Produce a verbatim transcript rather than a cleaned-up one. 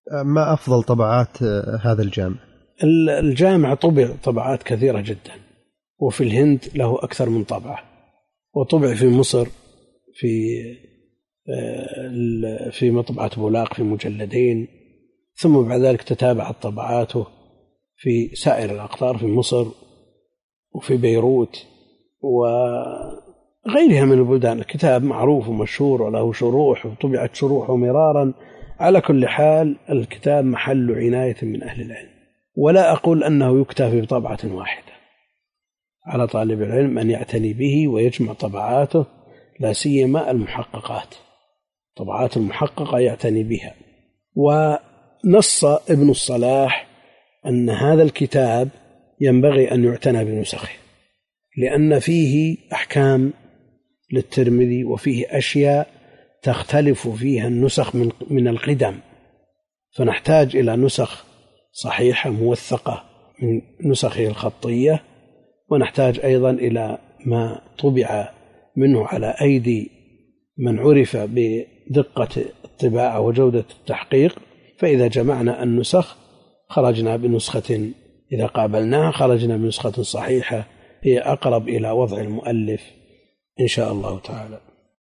ما أفضل طبعات هذا الجامع؟ الجامع طبع طبعات كثيرة جدا، وفي الهند له أكثر من طبعة، وطبع في مصر في في مطبعة بولاق في مجلدين، ثم بعد ذلك تتابعت طبعاته في سائر الأقطار في مصر وفي بيروت وغيرها من البلدان. الكتاب معروف ومشهور وله شروح وطبعت شروحه مرارا. على كل حال الكتاب محل عناية من أهل العلم، ولا أقول أنه يكتفي بطبعة واحدة، على طالب العلم أن يعتني به ويجمع طبعاته، لا سيما المحققات، طبعات المحققة يعتني بها. ونص ابن الصلاح أن هذا الكتاب ينبغي أن يعتنى بنسخه، لأن فيه أحكام للترمذي وفيه أشياء تختلف فيها النسخ من من القدم، فنحتاج إلى نسخ صحيحة موثقة من نسخه الخطية، ونحتاج أيضا إلى ما طبع منه على أيدي من عرف بدقة الطباعة وجودة التحقيق. فإذا جمعنا النسخ خرجنا بنسخة، إذا قابلناها خرجنا بنسخة صحيحة هي أقرب إلى وضع المؤلف إن شاء الله تعالى.